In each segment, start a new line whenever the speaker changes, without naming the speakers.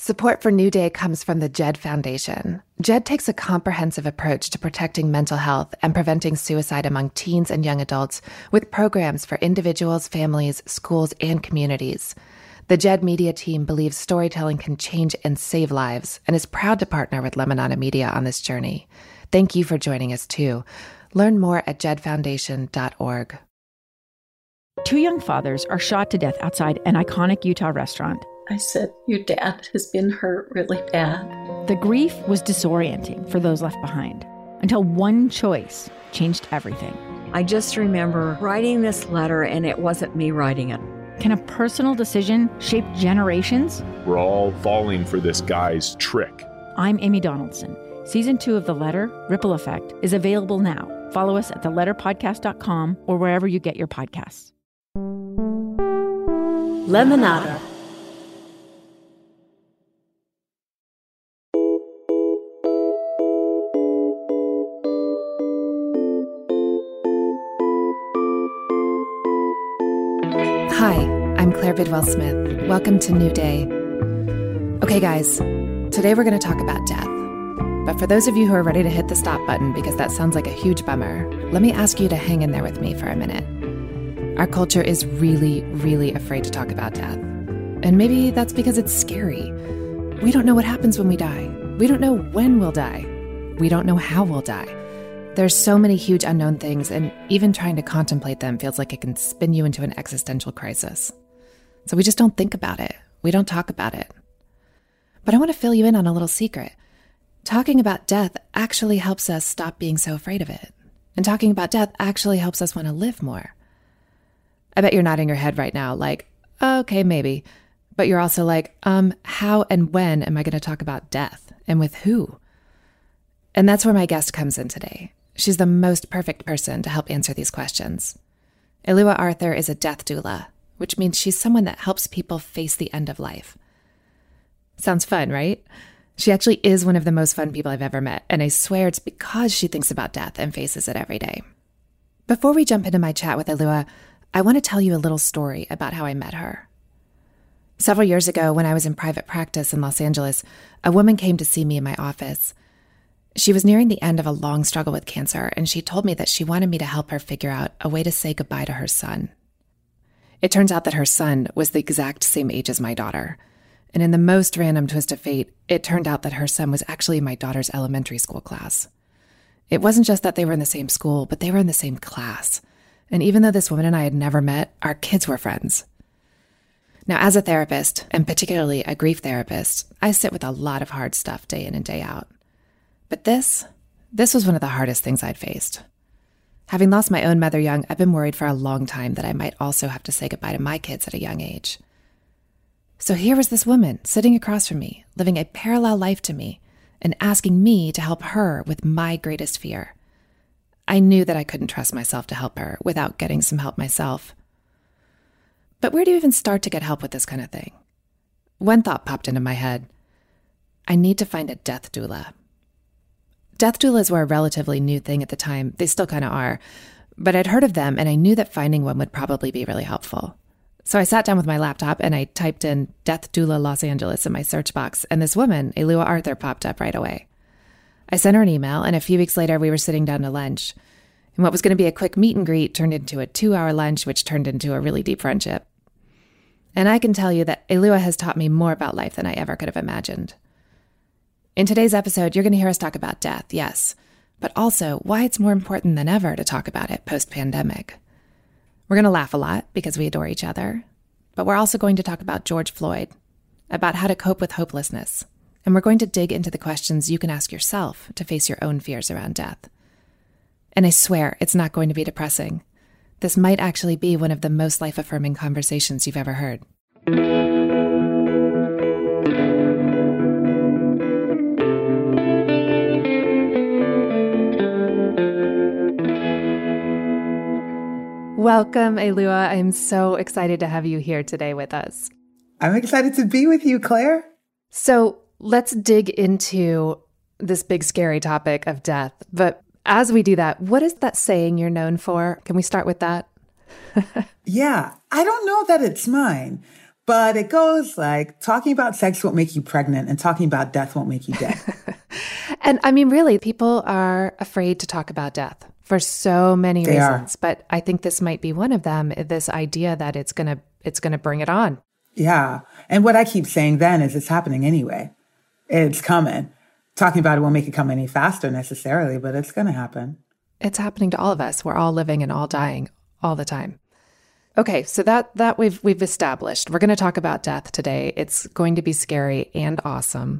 Support for New Day comes from the JED Foundation. JED takes a comprehensive approach to protecting mental health and preventing suicide among teens and young adults with programs for individuals, families, schools, and communities. The JED Media team believes storytelling can change and save lives and is proud to partner with Lemonada Media on this journey. Thank you for joining us too. Learn more at jedfoundation.org.
Two young fathers are shot to death outside an iconic Utah restaurant.
I said, your dad has been hurt really bad.
The grief was disorienting for those left behind until one choice changed everything.
I just remember writing this letter, and it wasn't me writing it.
Can a personal decision shape generations?
We're all falling for this guy's trick.
I'm Amy Donaldson. Season 2 of The Letter, Ripple Effect, is available now. Follow us at theletterpodcast.com or wherever you get your podcasts.
Lemonada.
Hi, I'm Claire Bidwell-Smith. Welcome to New Day. Okay, guys, today we're going to talk about death. But for those of you who are ready to hit the stop button because that sounds like a huge bummer, let me ask you to hang in there with me for a minute. Our culture is really, really afraid to talk about death. And maybe that's because it's scary. We don't know what happens when we die. We don't know when we'll die. We don't know how we'll die. There's so many huge unknown things, and even trying to contemplate them feels like it can spin you into an existential crisis. So we just don't think about it. We don't talk about it. But I want to fill you in on a little secret. Talking about death actually helps us stop being so afraid of it. And talking about death actually helps us want to live more. I bet you're nodding your head right now like, okay, maybe. But you're also like, how and when am I going to talk about death? And with who? And that's where my guest comes in today. She's the most perfect person to help answer these questions. Elua Arthur is a death doula, which means she's someone that helps people face the end of life. Sounds fun, right? She actually is one of the most fun people I've ever met, and I swear it's because she thinks about death and faces it every day. Before we jump into my chat with Elua, I want to tell you a little story about how I met her. Several years ago, when I was in private practice in Los Angeles, a woman came to see me in my office. She was nearing the end of a long struggle with cancer, and she told me that she wanted me to help her figure out a way to say goodbye to her son. It turns out that her son was the exact same age as my daughter. And in the most random twist of fate, it turned out that her son was actually my daughter's elementary school class. It wasn't just that they were in the same school, but they were in the same class. And even though this woman and I had never met, our kids were friends. Now, as a therapist, and particularly a grief therapist, I sit with a lot of hard stuff day in and day out. But this was one of the hardest things I'd faced. Having lost my own mother young, I've been worried for a long time that I might also have to say goodbye to my kids at a young age. So here was this woman sitting across from me, living a parallel life to me, and asking me to help her with my greatest fear. I knew that I couldn't trust myself to help her without getting some help myself. But where do you even start to get help with this kind of thing? One thought popped into my head. I need to find a death doula. Death doulas were a relatively new thing at the time. They still kind of are. But I'd heard of them, and I knew that finding one would probably be really helpful. So I sat down with my laptop, and I typed in Death Doula Los Angeles in my search box, and this woman, Elua Arthur, popped up right away. I sent her an email, and a few weeks later, we were sitting down to lunch. And what was going to be a quick meet and greet turned into a 2-hour lunch, which turned into a really deep friendship. And I can tell you that Elua has taught me more about life than I ever could have imagined. In today's episode, you're going to hear us talk about death, yes, but also why it's more important than ever to talk about it post-pandemic. We're going to laugh a lot because we adore each other, but we're also going to talk about George Floyd, about how to cope with hopelessness, and we're going to dig into the questions you can ask yourself to face your own fears around death. And I swear it's not going to be depressing. This might actually be one of the most life-affirming conversations you've ever heard. Welcome, Elua. I'm so excited to have you here today with us.
I'm excited to be with you, Claire.
So let's dig into this big, scary topic of death. But as we do that, what is that saying you're known for? Can we start with that?
Yeah, I don't know that it's mine, But it goes like, talking about sex won't make you pregnant and talking about death won't make you dead.
And I mean, really, people are afraid to talk about death for so many reasons. But I think this might be one of them, this idea that it's gonna bring it on.
Yeah. And what I keep saying then is it's happening anyway. It's coming. Talking about it won't make it come any faster necessarily, but it's going to happen.
It's happening to all of us. We're all living and all dying all the time. Okay, so that we've established. We're going to talk about death today. It's going to be scary and awesome.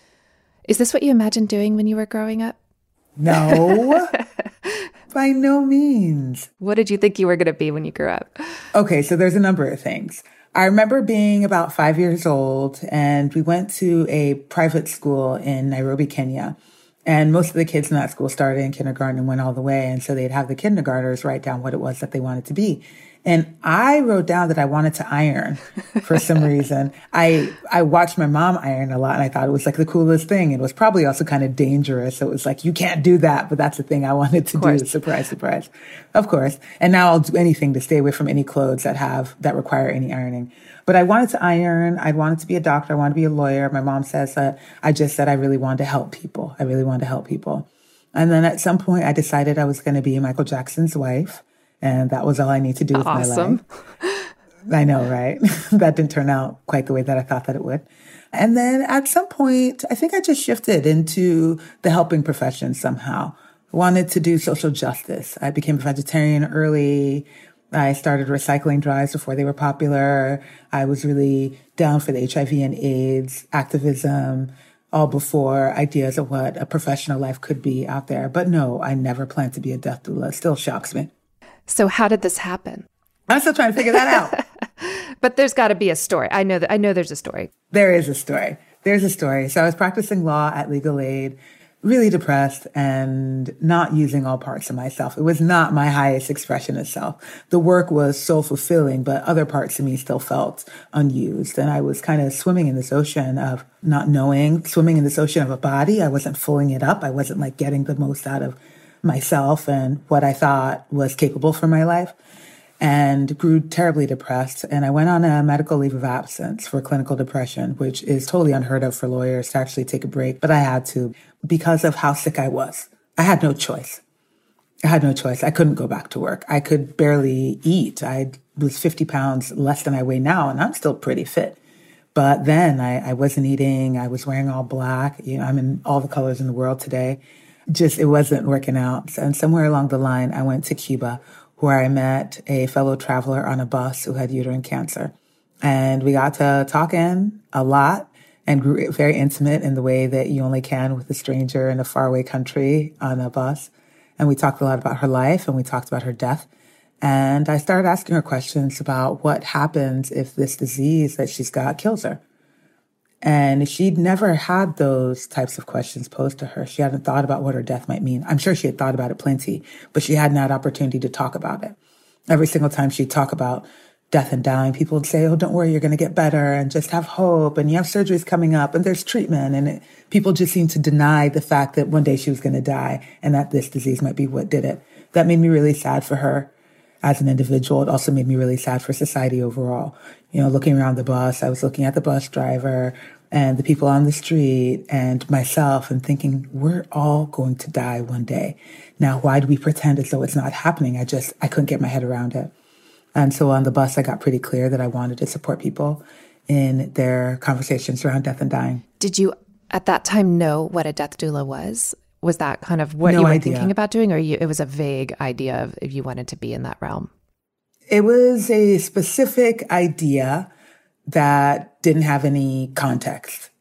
Is this what you imagined doing when you were growing up?
No, by no means.
What did you think you were going to be when you grew up?
Okay, so there's a number of things. I remember being about 5 years old, and we went to a private school in Nairobi, Kenya. And most of the kids in that school started in kindergarten and went all the way. And so they'd have the kindergartners write down what it was that they wanted to be. And I wrote down that I wanted to iron for some reason. I watched my mom iron a lot, and I thought it was like the coolest thing. It was probably also kind of dangerous. So it was like, you can't do that, but that's the thing I wanted to do. Surprise, surprise. Of course. And now I'll do anything to stay away from any clothes that require any ironing. But I wanted to iron. I wanted to be a doctor. I wanted to be a lawyer. My mom says that I just said I really wanted to help people. I really wanted to help people. And then at some point I decided I was going to be Michael Jackson's wife. And that was all I need to do with my life. I know, right? That didn't turn out quite the way that I thought that it would. And then at some point, I think I just shifted into the helping profession somehow. I wanted to do social justice. I became a vegetarian early. I started recycling drives before they were popular. I was really down for the HIV and AIDS activism, all before ideas of what a professional life could be out there. But no, I never planned to be a death doula. It still shocks me.
So how did this happen?
I'm still trying to figure that out.
But there's got to be a story. I know there's a story.
There is a story. There's a story. So I was practicing law at Legal Aid, really depressed and not using all parts of myself. It was not my highest expression of self. The work was so fulfilling, but other parts of me still felt unused. And I was kind of swimming in this ocean of not knowing, swimming in this ocean of a body. I wasn't filling it up. I wasn't like getting the most out of myself and what I thought was capable for my life, and grew terribly depressed. And I went on a medical leave of absence for clinical depression, which is totally unheard of for lawyers to actually take a break. But I had to because of how sick I was. I had no choice. I couldn't go back to work. I could barely eat. I was 50 pounds less than I weigh now, and I'm still pretty fit. But then I wasn't eating. I was wearing all black. I'm in all the colors in the world today. It wasn't working out. And somewhere along the line, I went to Cuba, where I met a fellow traveler on a bus who had uterine cancer. And we got to talking a lot and grew very intimate in the way that you only can with a stranger in a faraway country on a bus. And we talked a lot about her life, and we talked about her death. And I started asking her questions about what happens if this disease that she's got kills her. And she'd never had those types of questions posed to her. She hadn't thought about what her death might mean. I'm sure she had thought about it plenty, but she hadn't had opportunity to talk about it. Every single time she'd talk about death and dying, people would say, oh, don't worry, you're going to get better, and just have hope, and you have surgeries coming up, and there's treatment. And people just seemed to deny the fact that one day she was going to die and that this disease might be what did it. That made me really sad for her as an individual. It also made me really sad for society overall. Looking around the bus, I was looking at the bus driver and the people on the street and myself and thinking, we're all going to die one day. Now, why do we pretend as though it's not happening? I couldn't get my head around it. And so on the bus, I got pretty clear that I wanted to support people in their conversations around death and dying.
Did you at that time know what a death doula was? Was that kind of what you were thinking about doing, or it was a vague idea of if you wanted to be in that realm?
It was a specific idea that didn't have any context.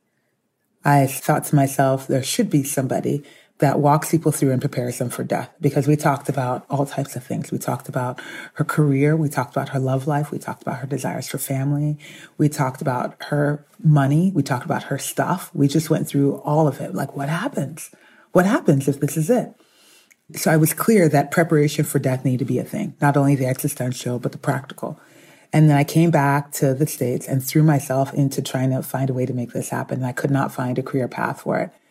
I thought to myself, there should be somebody that walks people through and prepares them for death, because we talked about all types of things. We talked about her career. We talked about her love life. We talked about her desires for family. We talked about her money. We talked about her stuff. We just went through all of it. Like, what happens? What happens if this is it? So I was clear that preparation for death needed to be a thing, not only the existential, but the practical. And then I came back to the States and threw myself into trying to find a way to make this happen. And I could not find a career path for it.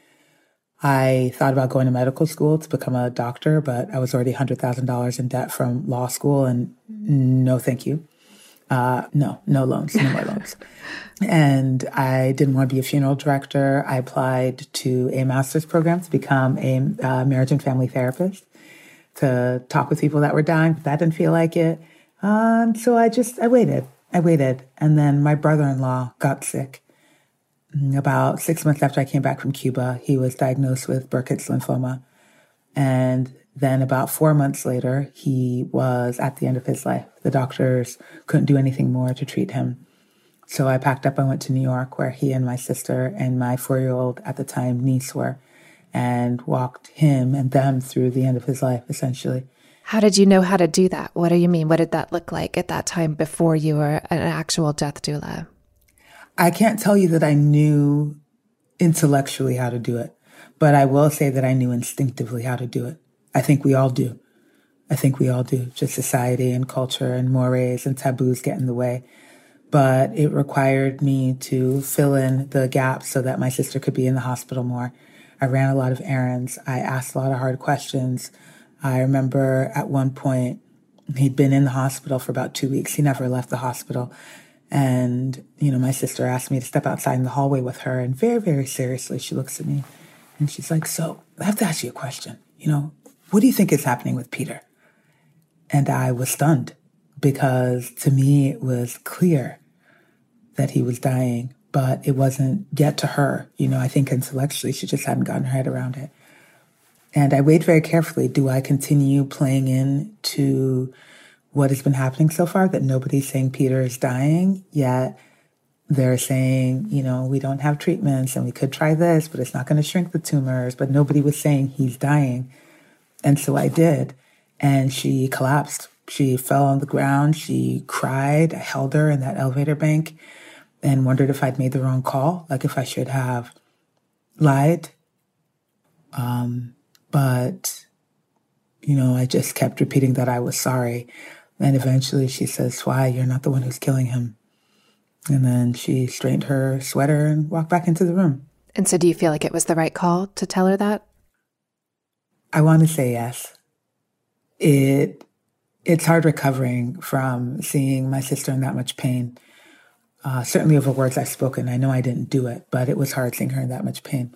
I thought about going to medical school to become a doctor, but I was already $100,000 in debt from law school, and no, thank you. No loans, no more loans. And I didn't want to be a funeral director. I applied to a master's program to become a marriage and family therapist, to talk with people that were dying, but that didn't feel like it. So I waited. And then my brother-in-law got sick. About 6 months after I came back from Cuba, he was diagnosed with Burkitt's lymphoma. And then about 4 months later, he was at the end of his life. The doctors couldn't do anything more to treat him. So I packed up, I went to New York, where he and my sister and my 4-year-old at the time niece were, and walked him and them through the end of his life, essentially.
How did you know how to do that? What do you mean? What did that look like at that time before you were an actual death doula?
I can't tell you that I knew intellectually how to do it, but I will say that I knew instinctively how to do it. I think we all do. Just society and culture and mores and taboos get in the way. But it required me to fill in the gaps so that my sister could be in the hospital more. I ran a lot of errands. I asked a lot of hard questions. I remember at one point, he'd been in the hospital for about 2 weeks. He never left the hospital. And, my sister asked me to step outside in the hallway with her. And very, very seriously, she looks at me and she's like, so I have to ask you a question. What do you think is happening with Peter? And I was stunned, because to me, it was clear that he was dying, but it wasn't yet to her. I think intellectually, she just hadn't gotten her head around it. And I weighed very carefully, do I continue playing into what has been happening so far, that nobody's saying Peter is dying, yet they're saying, we don't have treatments and we could try this, but it's not going to shrink the tumors, but nobody was saying he's dying. And so I did. And she collapsed. She fell on the ground. She cried. I held her in that elevator bank and wondered if I'd made the wrong call, like if I should have lied. But, I just kept repeating that I was sorry. And eventually she says, "Why? You're not the one who's killing him." And then she straightened her sweater and walked back into the room.
And so do you feel like it was the right call to tell her that?
I want to say yes. It's hard recovering from seeing my sister in that much pain. Certainly over words I've spoken. I know I didn't do it, but it was hard seeing her in that much pain.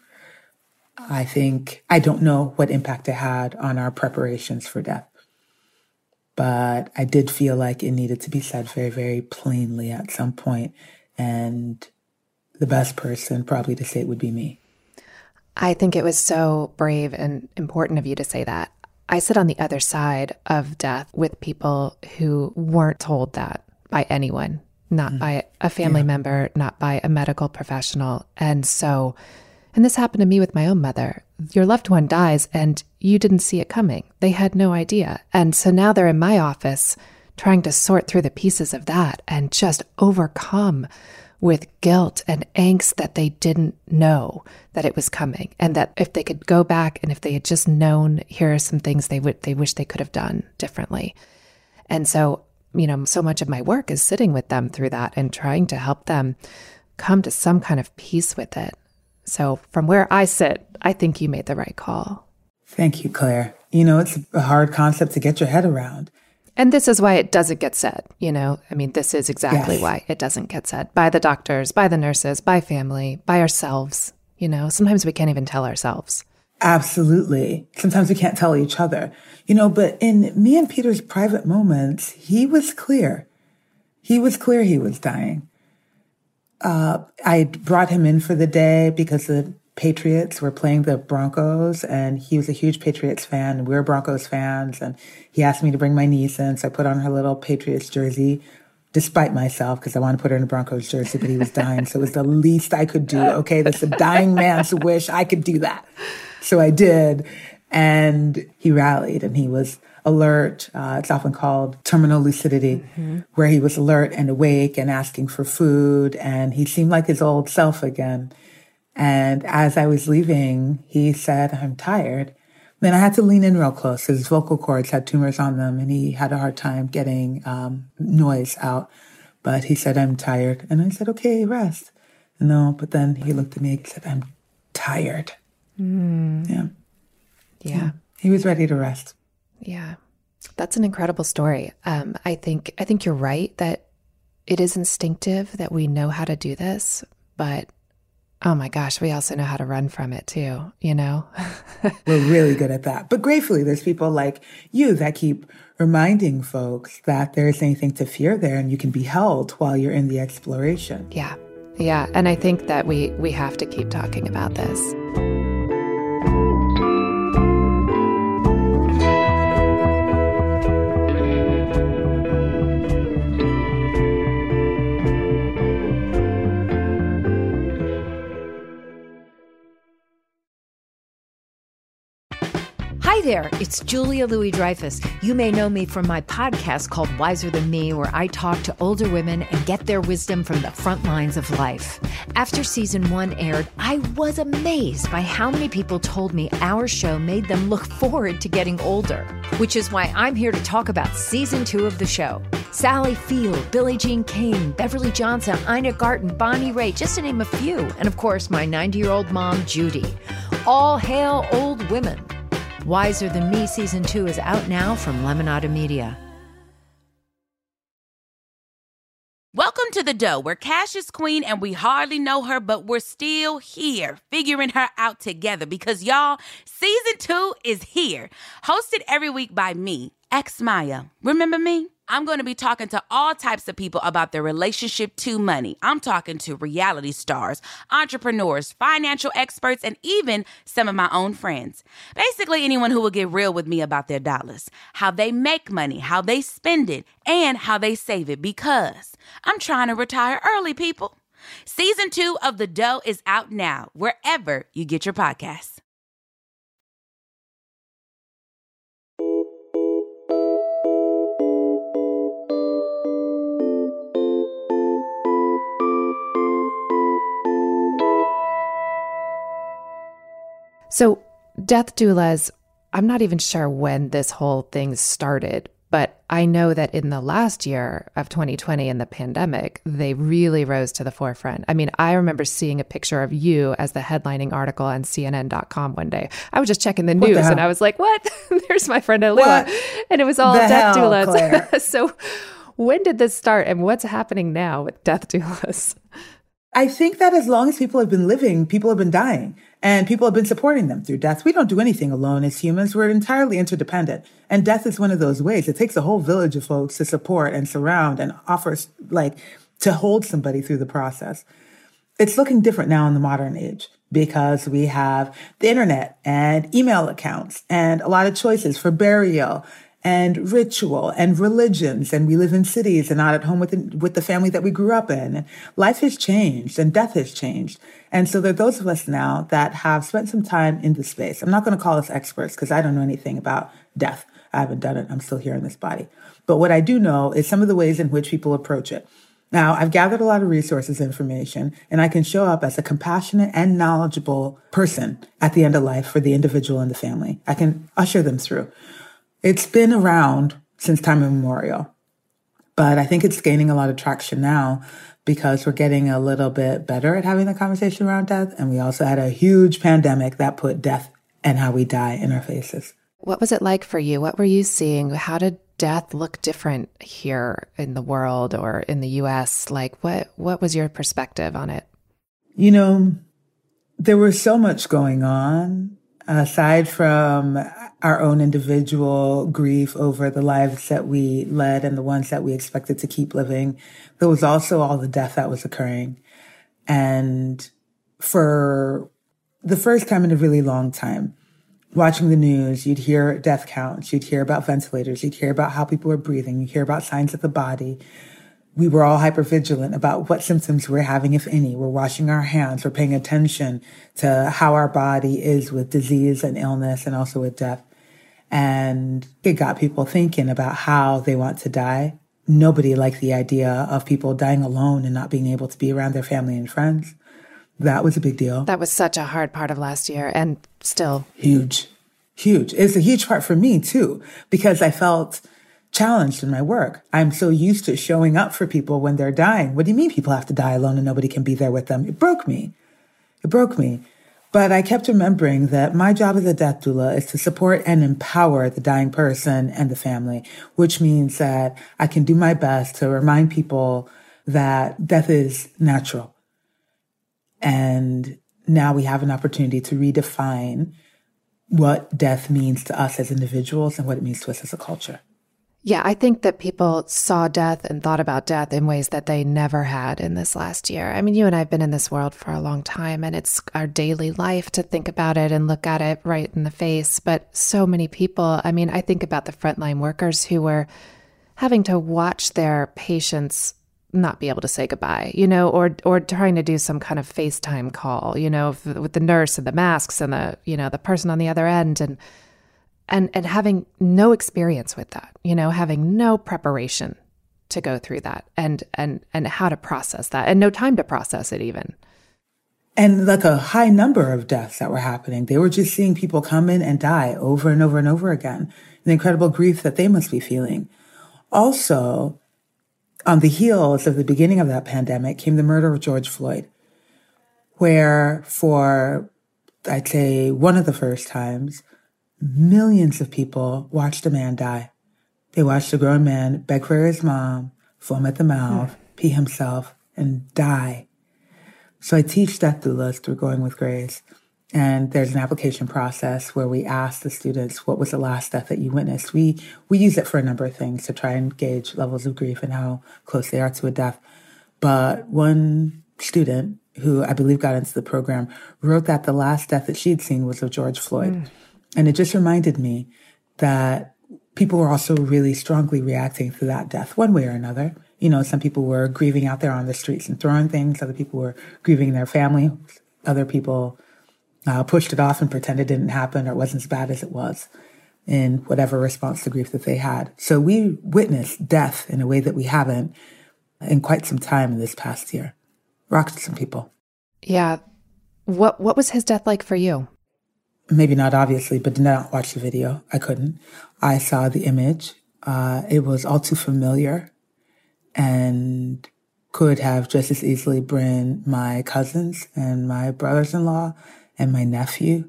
I don't know what impact it had on our preparations for death, but I did feel like it needed to be said very, very plainly at some point. And the best person probably to say it would be me.
I think it was so brave and important of you to say that. I sit on the other side of death with people who weren't told that by anyone, not by a family member, not by a medical professional. And this happened to me with my own mother. Your loved one dies and you didn't see it coming. They had no idea. And so now they're in my office trying to sort through the pieces of that and just overcome with guilt and angst that they didn't know that it was coming, and that if they could go back and if they had just known, here are some things they wish they could have done differently. And so, so much of my work is sitting with them through that and trying to help them come to some kind of peace with it. So from where I sit, I think you made the right call.
Thank you, Claire. It's a hard concept to get your head around.
And this is why it doesn't get said, this is exactly why it doesn't get said by the doctors, by the nurses, by family, by ourselves. Sometimes we can't even tell ourselves.
Absolutely. Sometimes we can't tell each other, but in me and Peter's private moments, he was clear. He was clear he was dying. I brought him in for the day because the Patriots were playing the Broncos, and he was a huge Patriots fan, and we were Broncos fans, and he asked me to bring my niece in, so I put on her little Patriots jersey, despite myself, because I wanted to put her in a Broncos jersey, but he was dying, so it was the least I could do. Okay, that's a dying man's wish. I could do that. So I did, and he rallied, and he was alert. It's often called terminal lucidity, where he was alert and awake and asking for food, and he seemed like his old self again. And as I was leaving, he said, "I'm tired." Then I had to lean in real close. His vocal cords had tumors on them, and he had a hard time getting noise out. But he said, "I'm tired." And I said, "Okay, rest." No, but then he looked at me and said, "I'm tired." Yeah. He was ready to rest.
Yeah. That's an incredible story. I think you're right that it is instinctive that we know how to do this, but oh my gosh, we also know how to run from it too, you know?
We're really good at that. But gratefully, there's people like you that keep reminding folks that there isn't anything to fear there and you can be held while you're in the exploration.
Yeah. Yeah. And I think that we have to keep talking about this.
Hi there, it's Julia Louis-Dreyfus. You may know me from my podcast called Wiser Than Me, where I talk to older women and get their wisdom from the front lines of life. After season 1 aired, I was amazed by how many people told me our show made them look forward to getting older, which is why I'm here to talk about season 2 of the show. Sally Field, Billie Jean King, Beverly Johnson, Ina Garten, Bonnie Raitt, just to name a few. And of course, my 90-year-old mom, Judy. All hail old women. Wiser Than Me Season 2 is out now from Lemonada Media.
Welcome to The Dough, where Cash is queen and we hardly know her, but we're still here figuring her out together because, y'all, Season 2 is here. Hosted every week by me, X Maya. Remember me? I'm going to be talking to all types of people about their relationship to money. I'm talking to reality stars, entrepreneurs, financial experts, and even some of my own friends. Basically, anyone who will get real with me about their dollars, how they make money, how they spend it, and how they save it, because I'm trying to retire early, people. Season 2 of The Dough is out now, wherever you get your podcasts.
So death doulas, I'm not even sure when this whole thing started, but I know that in the last year of 2020 in the pandemic, they really rose to the forefront. I mean, I remember seeing a picture of you as the headlining article on CNN.com one day. I was just checking the news and I was like, what? There's my friend Alua. And it was all death doulas. So when did this start and what's happening now with death doulas?
I think that as long as people have been living, people have been dying and people have been supporting them through death. We don't do anything alone as humans. We're entirely interdependent. And death is one of those ways. It takes a whole village of folks to support and surround and offer, to hold somebody through the process. It's looking different now in the modern age because we have the internet and email accounts and a lot of choices for burial and ritual and religions. And we live in cities and not at home with the family that we grew up in. And life has changed and death has changed. And so there are those of us now that have spent some time in the space. I'm not going to call us experts because I don't know anything about death. I haven't done it. I'm still here in this body. But what I do know is some of the ways in which people approach it. Now, I've gathered a lot of resources, information, and I can show up as a compassionate and knowledgeable person at the end of life for the individual and the family. I can usher them through. It's been around since time immemorial, but I think it's gaining a lot of traction now because we're getting a little bit better at having the conversation around death. And we also had a huge pandemic that put death and how we die in our faces.
What was it like for you? What were you seeing? How did death look different here in the world or in the US? Like what was your perspective on it?
You know, there was so much going on. Aside from our own individual grief over the lives that we led and the ones that we expected to keep living, there was also all the death that was occurring. And for the first time in a really long time, watching the news, you'd hear death counts, you'd hear about ventilators, you'd hear about how people were breathing, you'd hear about signs of the body. We were all hypervigilant about what symptoms we're having, if any. We're washing our hands. We're paying attention to how our body is with disease and illness and also with death. And it got people thinking about how they want to die. Nobody liked the idea of people dying alone and not being able to be around their family and friends. That was a big deal.
That was such a hard part of last year and still.
Huge. It's a huge part for me too, because I felt challenged in my work. I'm so used to showing up for people when they're dying. What do you mean people have to die alone and nobody can be there with them? It broke me. But I kept remembering that my job as a death doula is to support and empower the dying person and the family, which means that I can do my best to remind people that death is natural. And now we have an opportunity to redefine what death means to us as individuals and what it means to us as a culture.
Yeah, I think that people saw death and thought about death in ways that they never had in this last year. I mean, you and I have been in this world for a long time, and it's our daily life to think about it and look at it right in the face. But so many people, I mean, I think about the frontline workers who were having to watch their patients not be able to say goodbye, or trying to do some kind of FaceTime call, with the nurse and the masks and the person on the other end, and having no experience with that, having no preparation to go through that and how to process that, and no time to process it even.
And like a high number of deaths that were happening. They were just seeing people come in and die over and over and over again. The incredible grief that they must be feeling. Also, on the heels of the beginning of that pandemic came the murder of George Floyd, where for, I'd say, one of the first times, millions of people watched a man die. They watched a grown man beg for his mom, foam at the mouth, pee himself, and die. So I teach death doulas through Going with Grace. And there's an application process where we ask the students, what was the last death that you witnessed? We use it for a number of things to try and gauge levels of grief and how close they are to a death. But one student who I believe got into the program wrote that the last death that she'd seen was of George Floyd. And it just reminded me that people were also really strongly reacting to that death one way or another. Some people were grieving out there on the streets and throwing things. Other people were grieving their family. Other people pushed it off and pretended it didn't happen or wasn't as bad as it was in whatever response to grief that they had. So we witnessed death in a way that we haven't in quite some time in this past year. Rocked some people.
Yeah. What was his death like for you?
Maybe not obviously, but did not watch the video. I couldn't. I saw the image. It was all too familiar and could have just as easily been my cousins and my brothers-in-law and my nephew.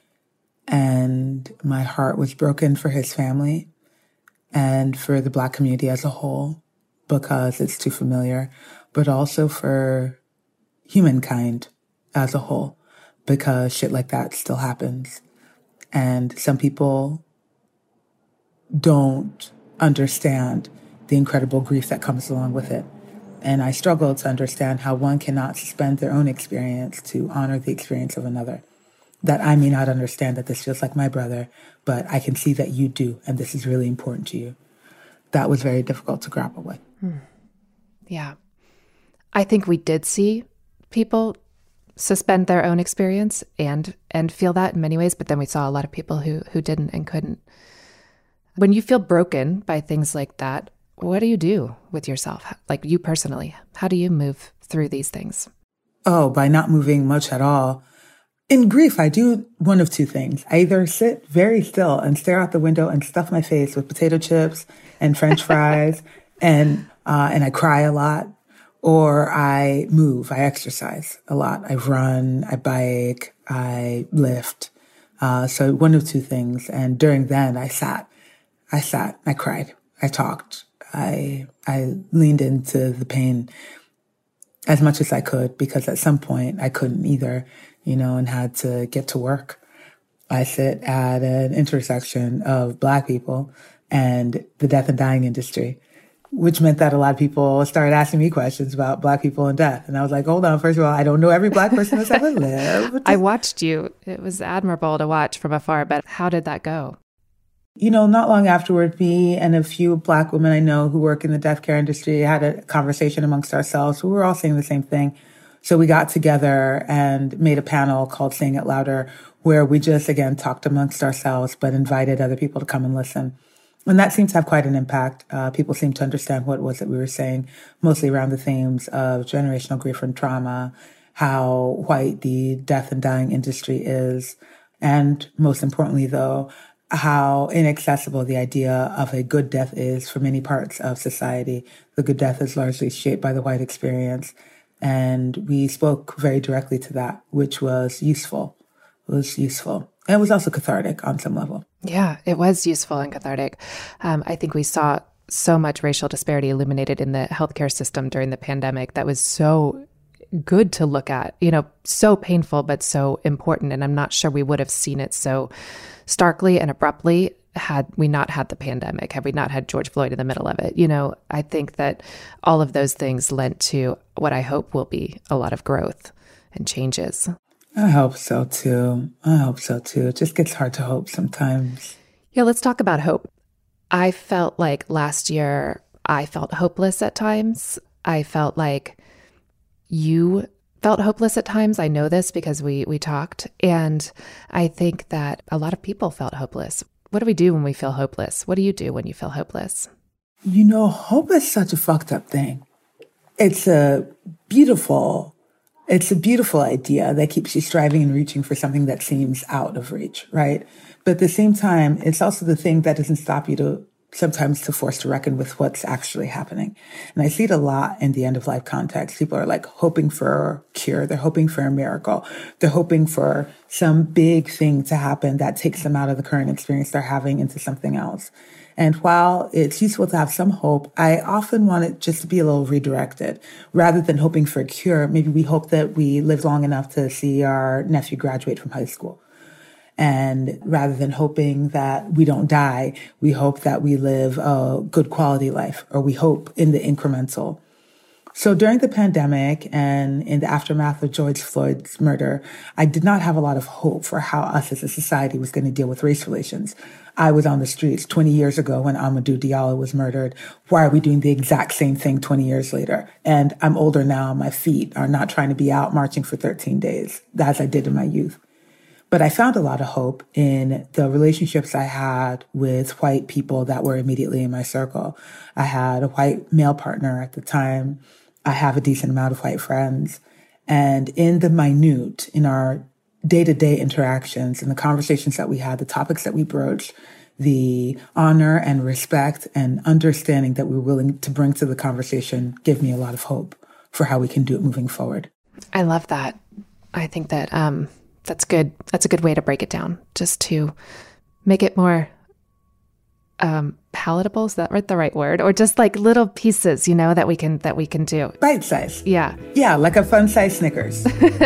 And my heart was broken for his family and for the Black community as a whole because it's too familiar, but also for humankind as a whole because shit like that still happens. And some people don't understand the incredible grief that comes along with it. And I struggle to understand how one cannot suspend their own experience to honor the experience of another. That I may not understand that this feels like my brother, but I can see that you do, and this is really important to you. That was very difficult to grapple with.
Yeah. I think we did see people suspend their own experience and feel that in many ways, but then we saw a lot of people who didn't and couldn't. When you feel broken by things like that, what do you do with yourself? Like you personally, how do you move through these things?
Oh, by not moving much at all. In grief, I do one of two things. I either sit very still and stare out the window and stuff my face with potato chips and French fries and I cry a lot, or I move, I exercise a lot. I run, I bike, I lift. So one of two things. And during then I sat, I cried, I talked. I leaned into the pain as much as I could because at some point I couldn't either, and had to get to work. I sit at an intersection of Black people and the death and dying industry, which meant that a lot of people started asking me questions about Black people and death. And I was like, hold on, first of all, I don't know every Black person that's ever lived.
I watched you. It was admirable to watch from afar, but how did that go?
Not long afterward, me and a few Black women I know who work in the death care industry had a conversation amongst ourselves. We were all saying the same thing. So we got together and made a panel called Saying It Louder, where we just, again, talked amongst ourselves, but invited other people to come and listen. And that seemed to have quite an impact. People seemed to understand what it was that we were saying, mostly around the themes of generational grief and trauma, how white the death and dying industry is, and most importantly, though, how inaccessible the idea of a good death is for many parts of society. The good death is largely shaped by the white experience. And we spoke very directly to that, which was useful. It was useful. And it was also cathartic on some level.
Yeah, it was useful and cathartic. I think we saw so much racial disparity illuminated in the healthcare system during the pandemic that was so good to look at, so painful, but so important. And I'm not sure we would have seen it so starkly and abruptly had we not had the pandemic, had we not had George Floyd in the middle of it. I think that all of those things lent to what I hope will be a lot of growth and changes.
I hope so too. It just gets hard to hope sometimes.
Yeah, let's talk about hope. I felt like last year I felt hopeless at times. I felt like you felt hopeless at times. I know this because we talked. And I think that a lot of people felt hopeless. What do we do when we feel hopeless? What do you do when you feel hopeless?
Hope is such a fucked up thing. It's a beautiful idea that keeps you striving and reaching for something that seems out of reach, right? But at the same time, it's also the thing that doesn't stop you sometimes to force to reckon with what's actually happening. And I see it a lot in the end of life context. People are like hoping for a cure. They're hoping for a miracle. They're hoping for some big thing to happen that takes them out of the current experience they're having into something else. And while it's useful to have some hope, I often want it just to be a little redirected. Rather than hoping for a cure, maybe we hope that we live long enough to see our nephew graduate from high school. And rather than hoping that we don't die, we hope that we live a good quality life, or we hope in the incremental. So during the pandemic and in the aftermath of George Floyd's murder, I did not have a lot of hope for how us as a society was going to deal with race relations. I was on the streets 20 years ago when Amadou Diallo was murdered. Why are we doing the exact same thing 20 years later? And I'm older now. My feet are not trying to be out marching for 13 days, as I did in my youth. But I found a lot of hope in the relationships I had with white people that were immediately in my circle. I had a white male partner at the time. I have a decent amount of white friends. And in the minute, in our day-to-day interactions and the conversations that we had, the topics that we broached, the honor and respect and understanding that we were willing to bring to the conversation gave me a lot of hope for how we can do it moving forward.
I love that. I think that that's good. That's a good way to break it down, just to make it more palatable. Is that the right word? Or just like little pieces, that we can do.
Bite size.
Yeah.
Yeah, like a fun size Snickers.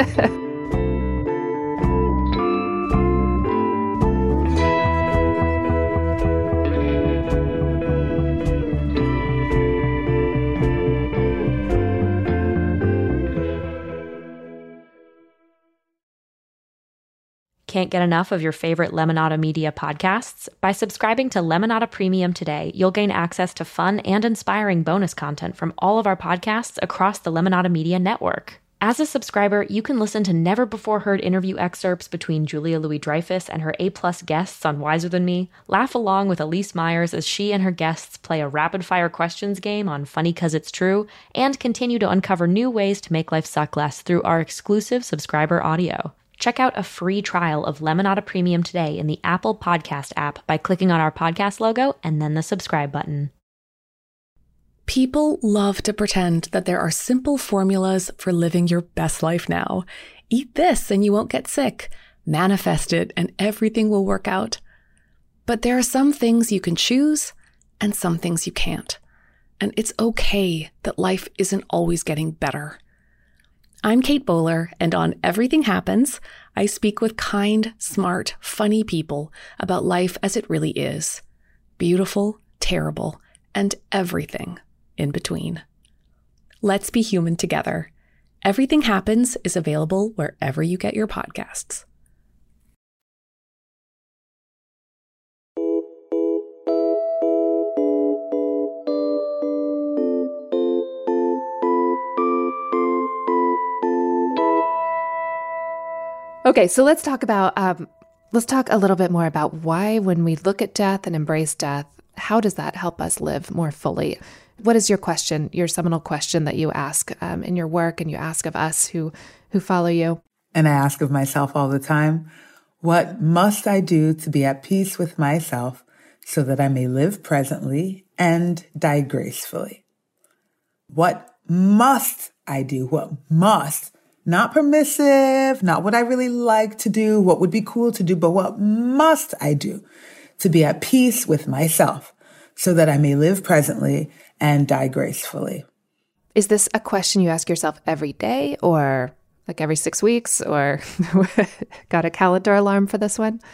Can't get enough of your favorite Lemonada Media podcasts? By subscribing to Lemonada Premium today, you'll gain access to fun and inspiring bonus content from all of our podcasts across the Lemonada Media network. As a subscriber, you can listen to never-before-heard interview excerpts between Julia Louis-Dreyfus and her A-plus guests on Wiser Than Me, laugh along with Elise Myers as she and her guests play a rapid-fire questions game on Funny 'Cause It's True, and continue to uncover new ways to make life suck less through our exclusive subscriber audio. Check out a free trial of Lemonada Premium today in the Apple Podcast app by clicking on our podcast logo and then the subscribe button.
People love to pretend that there are simple formulas for living your best life now. Eat this and you won't get sick. Manifest it and everything will work out. But there are some things you can choose and some things you can't. And it's okay that life isn't always getting better. I'm Kate Bowler, and on Everything Happens, I speak with kind, smart, funny people about life as it really is. Beautiful, terrible, and everything in between. Let's be human together. Everything Happens is available wherever you get your podcasts.
Okay, so let's talk a little bit more about why, when we look at death and embrace death, how does that help us live more fully? What is your question, your seminal question that you ask in your work and you ask of us who follow you?
And I ask of myself all the time, what must I do to be at peace with myself so that I may live presently and die gracefully? What must I do? What must? Not permissive, not what I really like to do, what would be cool to do, but what must I do to be at peace with myself so that I may live presently and die gracefully.
Is this a question you ask yourself every day or like every 6 weeks, or got a calendar alarm for this one?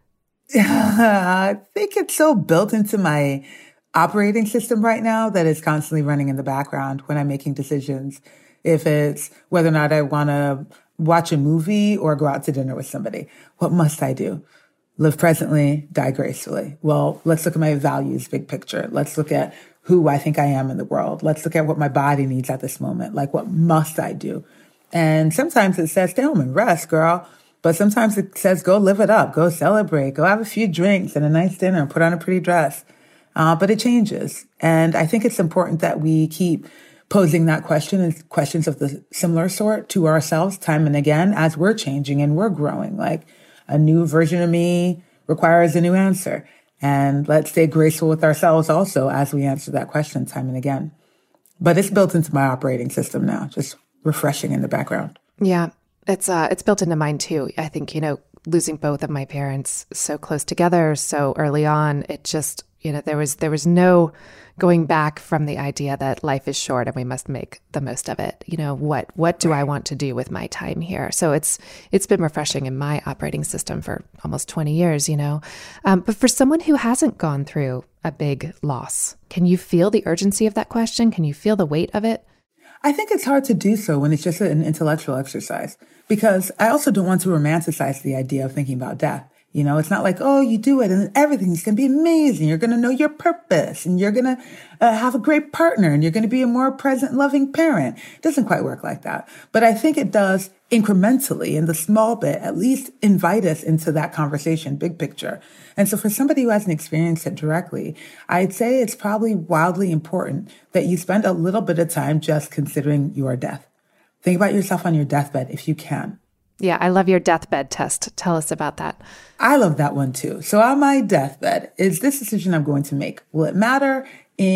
I think it's so built into my operating system right now that it's constantly running in the background when I'm making decisions. If it's whether or not I want to watch a movie or go out to dinner with somebody, what must I do? Live presently, die gracefully. Well, let's look at my values, big picture. Let's look at who I think I am in the world. Let's look at what my body needs at this moment. Like, what must I do? And sometimes it says, stay home and rest, girl. But sometimes it says, go live it up, go celebrate, go have a few drinks and a nice dinner and put on a pretty dress. But it changes. And I think it's important that we keep posing that question and questions of the similar sort to ourselves time and again as we're changing and we're growing. Like, a new version of me requires a new answer. And let's stay graceful with ourselves also as we answer that question time and again. But it's built into my operating system now, just refreshing in the background.
Yeah, it's built into mine too. I think, losing both of my parents so close together so early on, it just, there was no going back from the idea that life is short and we must make the most of it. What do I want to do with my time here? So it's been refreshing in my operating system for almost 20 years, But for someone who hasn't gone through a big loss, can you feel the urgency of that question? Can you feel the weight of it?
I think it's hard to do so when it's just an intellectual exercise, because I also don't want to romanticize the idea of thinking about death. It's not like, oh, you do it and everything's going to be amazing. You're going to know your purpose and you're going to have a great partner and you're going to be a more present, loving parent. It doesn't quite work like that. But I think it does incrementally, in the small bit, at least invite us into that conversation, big picture. And so for somebody who hasn't experienced it directly, I'd say it's probably wildly important that you spend a little bit of time just considering your death. Think about yourself on your deathbed if you can.
Yeah, I love your deathbed test. Tell us about that.
I love that one too. So on my deathbed, is this decision I'm going to make? Will it matter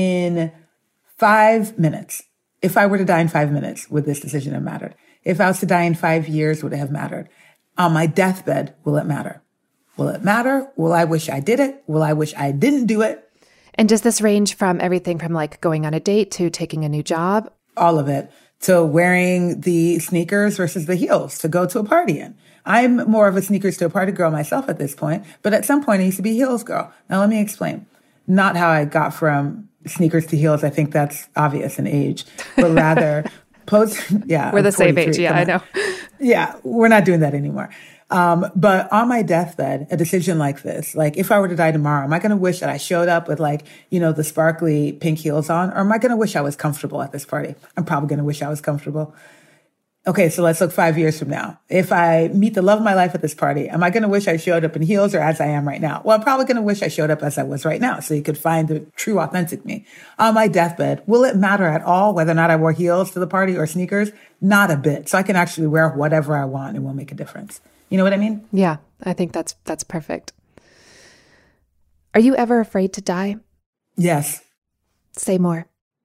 in 5 minutes? If I were to die in 5 minutes, would this decision have mattered? If I was to die in 5 years, would it have mattered? On my deathbed, will it matter? Will it matter? Will I wish I did it? Will I wish I didn't do it?
And does this range from everything from like going on a date to taking a new job?
All of it. To wearing the sneakers versus the heels to go to a party in. I'm more of a sneakers to a party girl myself at this point, but at some point I used to be a heels girl. Now let me explain. Not how I got from sneakers to heels. I think that's obvious in age, but rather yeah.
We're the same age. Yeah, I know.
Yeah, we're not doing that anymore. But on my deathbed, a decision like this, like if I were to die tomorrow, am I going to wish that I showed up with the sparkly pink heels on? Or am I going to wish I was comfortable at this party? I'm probably going to wish I was comfortable. Okay, so let's look 5 years from now. If I meet the love of my life at this party, am I going to wish I showed up in heels or as I am right now? Well, I'm probably going to wish I showed up as I was right now so you could find the true, authentic me. On my deathbed, will it matter at all whether or not I wore heels to the party or sneakers? Not a bit. So I can actually wear whatever I want and it won't make a difference. You know what I mean?
Yeah, I think that's perfect. Are you ever afraid to die?
Yes.
Say more.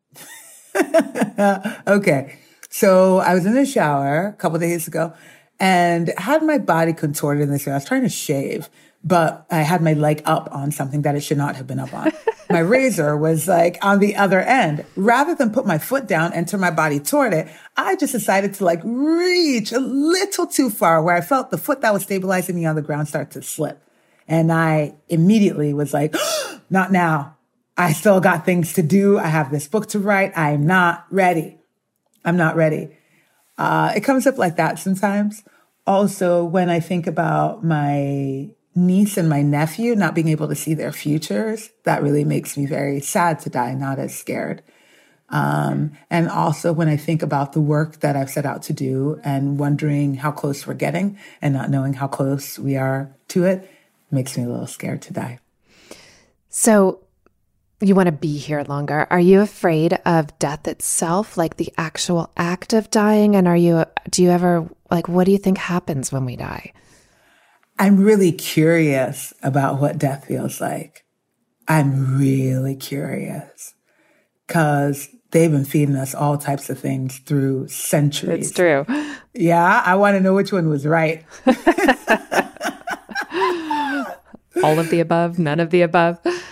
Okay. So I was in the shower a couple of days ago and had my body contorted in this way. I was trying to shave, but I had my leg up on something that it should not have been up on. My razor was like on the other end. Rather than put my foot down and turn my body toward it, I just decided to reach a little too far where I felt the foot that was stabilizing me on the ground start to slip. And I immediately was like, not now. I still got things to do. I have this book to write. I'm not ready. I'm not ready. It comes up like that sometimes. Also, when I think about my niece and my nephew not being able to see their futures, that really makes me very sad to die, not as scared. And also when I think about the work that I've set out to do and wondering how close we're getting and not knowing how close we are to it, makes me a little scared to die.
So you want to be here longer. Are you afraid of death itself, like the actual act of dying? And do you ever, what do you think happens when we die?
I'm really curious about what death feels like. I'm really curious because they've been feeding us all types of things through centuries.
It's true.
Yeah, I want to know which one was right.
All of the above, none of the above.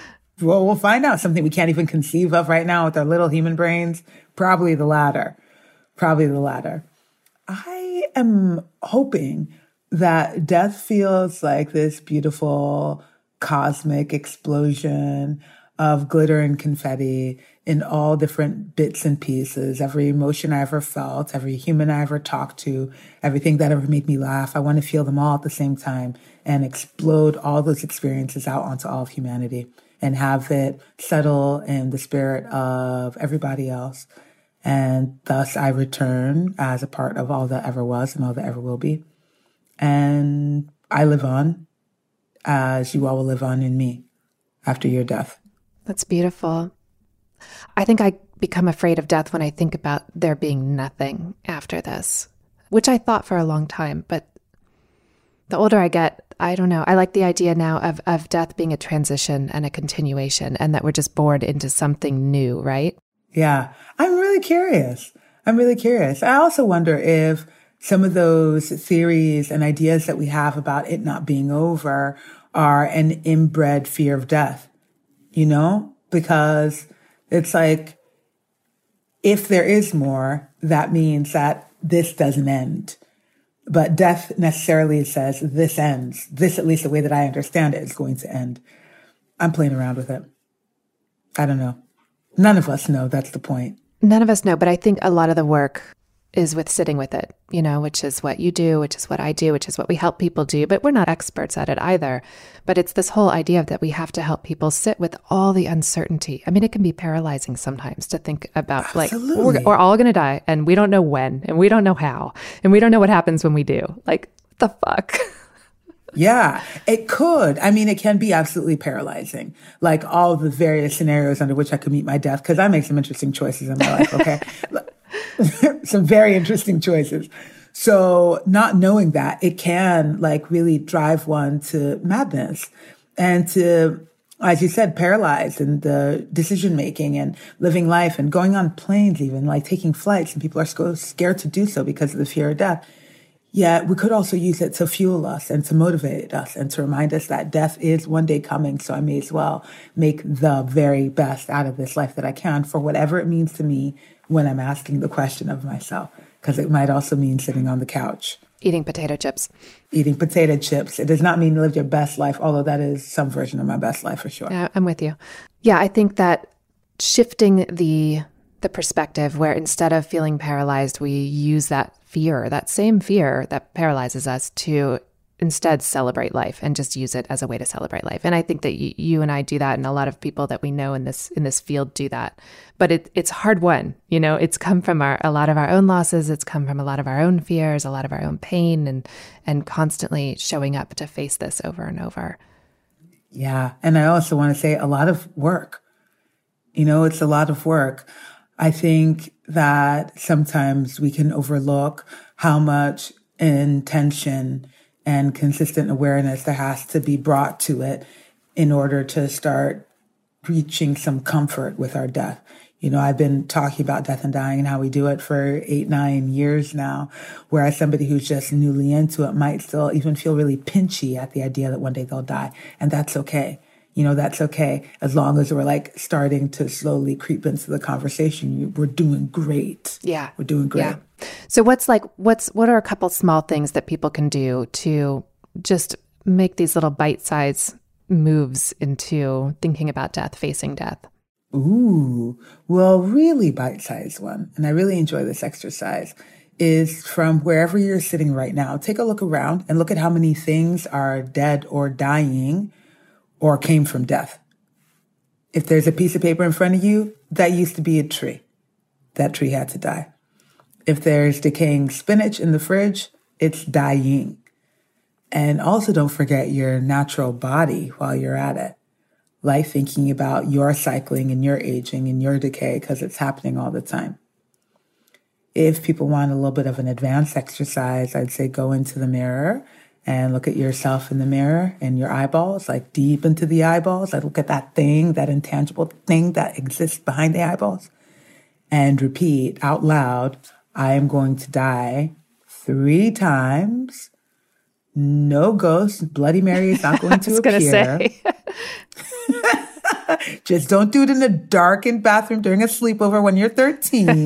Well, we'll find out. Something we can't even conceive of right now with our little human brains. Probably the latter. Probably the latter. I am hoping that death feels like this beautiful cosmic explosion of glitter and confetti in all different bits and pieces. Every emotion I ever felt, every human I ever talked to, everything that ever made me laugh. I want to feel them all at the same time and explode all those experiences out onto all of humanity and have it settle in the spirit of everybody else. And thus I return as a part of all that ever was and all that ever will be. And I live on as you all will live on in me after your death.
That's beautiful. I think I become afraid of death when I think about there being nothing after this, which I thought for a long time. But the older I get, I don't know. I like the idea now of death being a transition and a continuation, and that we're just born into something new, right?
Yeah, I'm really curious. I also wonder if some of those theories and ideas that we have about it not being over are an inbred fear of death, you know? Because it's like, if there is more, that means that this doesn't end. But death necessarily says this ends. This, at least the way that I understand it, is going to end. I'm playing around with it. I don't know. None of us know. That's the point.
None of us know, but I think a lot of the work is with sitting with it, you know, which is what you do, which is what I do, which is what we help people do, but we're not experts at it either. But it's this whole idea that we have to help people sit with all the uncertainty. I mean, it can be paralyzing sometimes to think about,
Absolutely.
Like, we're all going to die and we don't know when and we don't know how and we don't know what happens when we do. Like, the fuck?
Yeah, it could. I mean, it can be absolutely paralyzing, like all the various scenarios under which I could meet my death, because I make some interesting choices in my life, okay? Some very interesting choices. So not knowing that, it can like really drive one to madness and to, as you said, paralyzed in the decision making and living life and going on planes, even like taking flights, and people are so scared to do so because of the fear of death. Yet we could also use it to fuel us and to motivate us and to remind us that death is one day coming. So I may as well make the very best out of this life that I can for whatever it means to me when I'm asking the question of myself, because it might also mean sitting on the couch.
Eating potato chips.
Eating potato chips. It does not mean live your best life, although that is some version of my best life for sure.
Yeah, I'm with you. Yeah, I think that shifting the perspective where instead of feeling paralyzed, we use that fear, that same fear that paralyzes us, to instead celebrate life and just use it as a way to celebrate life. And I think that you and I do that, and a lot of people that we know in this field do that. But it's hard won. You know, it's come from a lot of our own losses. It's come from a lot of our own fears, a lot of our own pain, and constantly showing up to face this over and over.
Yeah. And I also want to say a lot of work. You know, it's a lot of work. I think that sometimes we can overlook how much intention and consistent awareness there has to be brought to it in order to start reaching some comfort with our death. You know, I've been talking about death and dying and how we do it for 8-9 years now, whereas somebody who's just newly into it might still even feel really pinchy at the idea that one day they'll die. And that's okay. You know, that's okay. As long as we're like starting to slowly creep into the conversation, we're doing great.
Yeah.
We're doing great.
Yeah. So what are a couple small things that people can do to just make these little bite-sized moves into thinking about death, facing death?
Ooh, well, really bite-sized one, and I really enjoy this exercise, is from wherever you're sitting right now. Take a look around and look at how many things are dead or dying or came from death. If there's a piece of paper in front of you, that used to be a tree. That tree had to die. If there's decaying spinach in the fridge, it's dying. And also don't forget your natural body while you're at it. Like thinking about your cycling and your aging and your decay, because it's happening all the time. If people want a little bit of an advanced exercise, I'd say go into the mirror and look at yourself in the mirror and your eyeballs, like deep into the eyeballs. Like look at that thing, that intangible thing that exists behind the eyeballs. And repeat out loud, I am going to die 3 times. No ghost. Bloody Mary is not going to appear.
Say.
Just don't do it in a darkened bathroom during a sleepover when you're 13.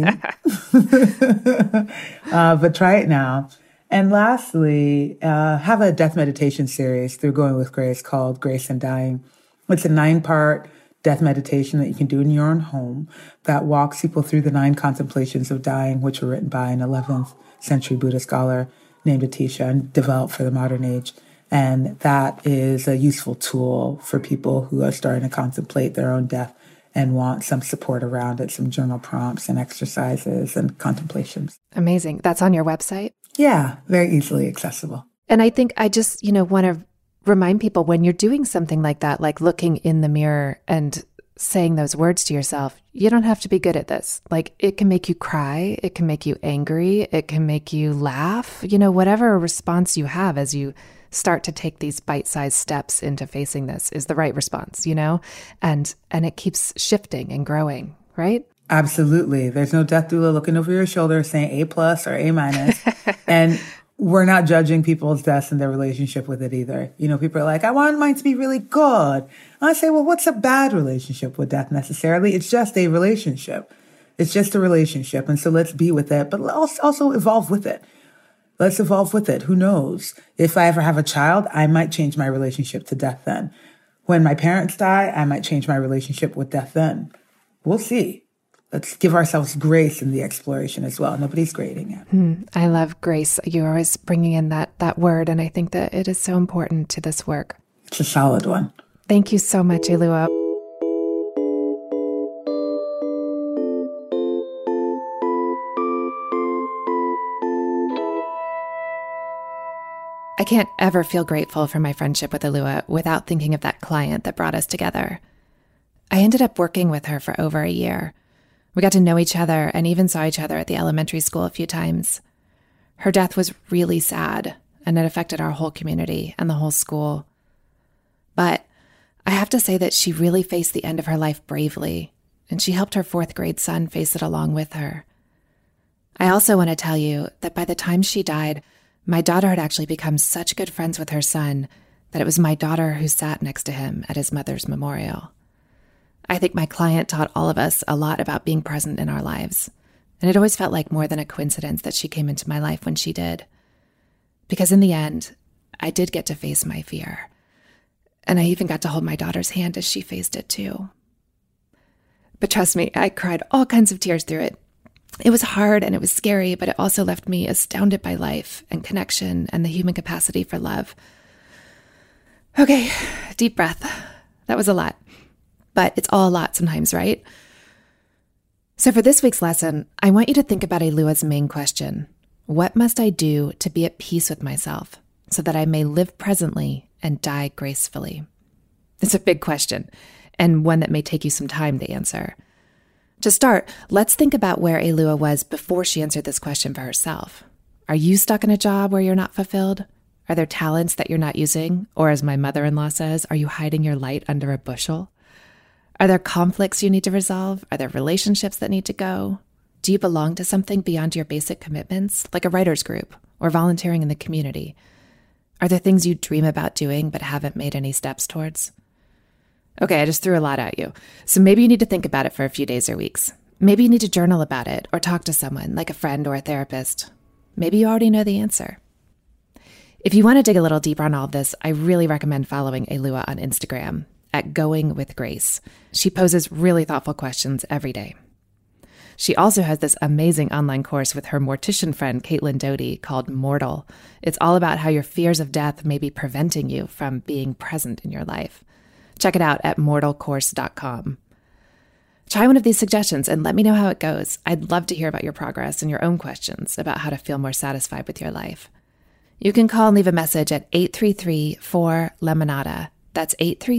But try it now. And lastly, have a death meditation series through Going with Grace called Grace and Dying. It's a 9-part death meditation that you can do in your own home that walks people through the 9 contemplations of dying, which were written by an 11th century Buddhist scholar named Atisha and developed for the modern age. And that is a useful tool for people who are starting to contemplate their own death and want some support around it, some journal prompts and exercises and contemplations.
Amazing. That's on your website?
Yeah, very easily accessible.
And I think I just, want to remind people when you're doing something like that, like looking in the mirror and saying those words to yourself, you don't have to be good at this. Like, it can make you cry. It can make you angry. It can make you laugh. Whatever response you have as you start to take these bite-sized steps into facing this is the right response, and it keeps shifting and growing, right?
Absolutely. There's no death doula looking over your shoulder saying A+ or A-. And we're not judging people's deaths and their relationship with it either. People are like, I want mine to be really good. And I say, well, what's a bad relationship with death necessarily? It's just a relationship. It's just a relationship. And so let's be with it, but let's also evolve with it. Let's evolve with it. Who knows? If I ever have a child, I might change my relationship to death then. When my parents die, I might change my relationship with death then. We'll see. Let's give ourselves grace in the exploration as well. Nobody's grading it.
I love grace. You're always bringing in that word, and I think that it is so important to this work.
It's a solid one.
Thank you so much, Elua. I can't ever feel grateful for my friendship with Elua without thinking of that client that brought us together. I ended up working with her for over a year. We got to know each other and even saw each other at the elementary school a few times. Her death was really sad, and it affected our whole community and the whole school. But I have to say that she really faced the end of her life bravely, and she helped her 4th grade son face it along with her. I also want to tell you that by the time she died, my daughter had actually become such good friends with her son that it was my daughter who sat next to him at his mother's memorial. I think my client taught all of us a lot about being present in our lives, and it always felt like more than a coincidence that she came into my life when she did. Because in the end, I did get to face my fear, and I even got to hold my daughter's hand as she faced it too. But trust me, I cried all kinds of tears through it. It was hard and it was scary, but it also left me astounded by life and connection and the human capacity for love. Okay, deep breath. That was a lot. But it's all a lot sometimes, right? So for this week's lesson, I want you to think about Elua's main question. What must I do to be at peace with myself so that I may live presently and die gracefully? It's a big question, and one that may take you some time to answer. To start, let's think about where Elua was before she answered this question for herself. Are you stuck in a job where you're not fulfilled? Are there talents that you're not using? Or as my mother-in-law says, are you hiding your light under a bushel? Are there conflicts you need to resolve? Are there relationships that need to go? Do you belong to something beyond your basic commitments, like a writer's group or volunteering in the community? Are there things you dream about doing but haven't made any steps towards? Okay, I just threw a lot at you. So maybe you need to think about it for a few days or weeks. Maybe you need to journal about it or talk to someone, like a friend or a therapist. Maybe you already know the answer. If you want to dig a little deeper on all of this, I really recommend following Elua on Instagram at Going with Grace. She poses really thoughtful questions every day. She also has this amazing online course with her mortician friend, Caitlin Doty, called Mortal. It's all about how your fears of death may be preventing you from being present in your life. Check it out at mortalcourse.com. Try one of these suggestions and let me know how it goes. I'd love to hear about your progress and your own questions about how to feel more satisfied with your life. You can call and leave a message at 833-4-LEMONADA. That's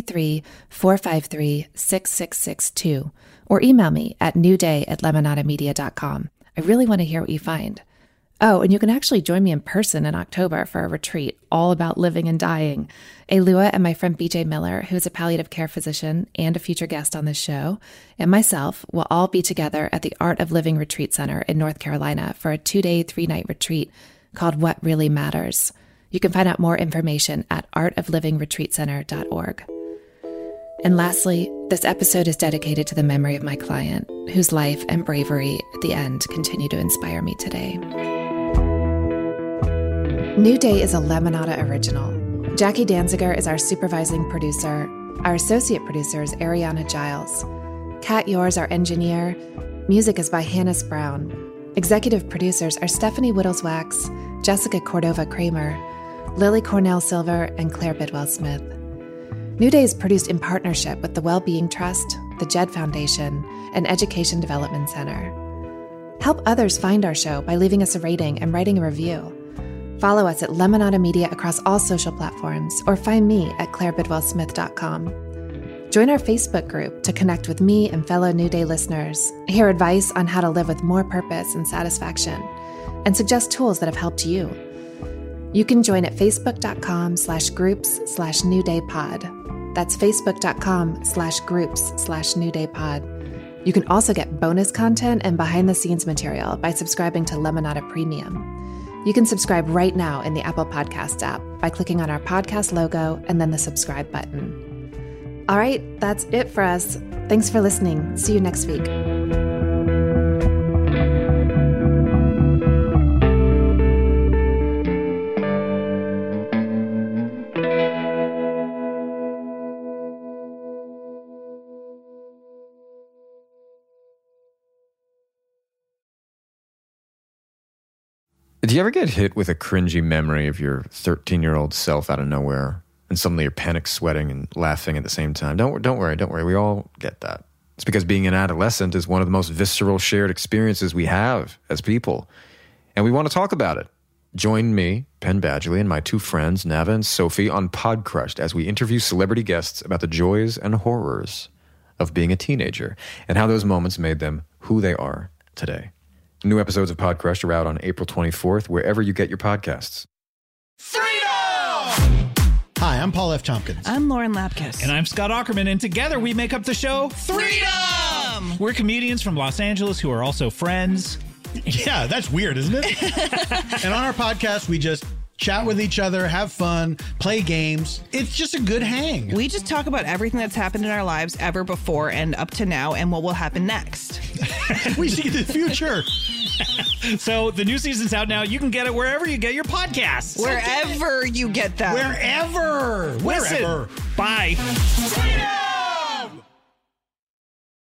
833-453-6662. Or email me at newday@lemonadamedia.com. I really want to hear what you find. Oh, and you can actually join me in person in October for a retreat all about living and dying. Elua and my friend BJ Miller, who is a palliative care physician and a future guest on this show, and myself will all be together at the Art of Living Retreat Center in North Carolina for a 2-day, 3-night retreat called What Really Matters. You can find out more information at artoflivingretreatcenter.org. And lastly, this episode is dedicated to the memory of my client, whose life and bravery at the end continue to inspire me today. New Day is a Lemonada original. Jackie Danziger is our supervising producer. Our associate producer is Ariana Giles. Kat Yours, our engineer. Music is by Hannes Brown. Executive producers are Stephanie Whittleswax, Jessica Cordova-Kramer, Lily Cornell-Silver, and Claire Bidwell-Smith. New Day is produced in partnership with the Wellbeing Trust, the Jed Foundation, and Education Development Center. Help others find our show by leaving us a rating and writing a review. Follow us at Lemonada Media across all social platforms, or find me at clairebidwellsmith.com. Join our Facebook group to connect with me and fellow New Day listeners, hear advice on how to live with more purpose and satisfaction, and suggest tools that have helped you. You can join at facebook.com/groups/newdaypod. That's facebook.com/groups/newdaypod. You can also get bonus content and behind-the-scenes material by subscribing to Lemonada Premium. You can subscribe right now in the Apple Podcasts app by clicking on our podcast logo and then the subscribe button. All right, that's it for us. Thanks for listening. See you next week.
Do you ever get hit with a cringy memory of your 13-year-old self out of nowhere, and suddenly you're panic sweating and laughing at the same time? Don't worry. We all get that. It's because being an adolescent is one of the most visceral shared experiences we have as people, and we want to talk about it. Join me, Penn Badgley, and my two friends, Nava and Sophie, on Podcrushed as we interview celebrity guests about the joys and horrors of being a teenager and how those moments made them who they are today. New episodes of Podcrushed are out on April 24th, wherever you get your podcasts.
Freedom! Hi, I'm Paul F. Tompkins.
I'm Lauren Lapkus.
And I'm Scott Aukerman, and together we make up the show
Freedom!
We're comedians from Los Angeles who are also friends.
Yeah, that's weird, isn't it? And on our podcast, we just chat with each other, have fun, play games. It's just a good hang.
We just talk about everything that's happened in our lives ever before and up to now and what will happen next.
We see the future.
So the new season's out now. You can get it wherever you get your podcasts.
Wherever you get them.
Wherever.
Bye.
Freedom!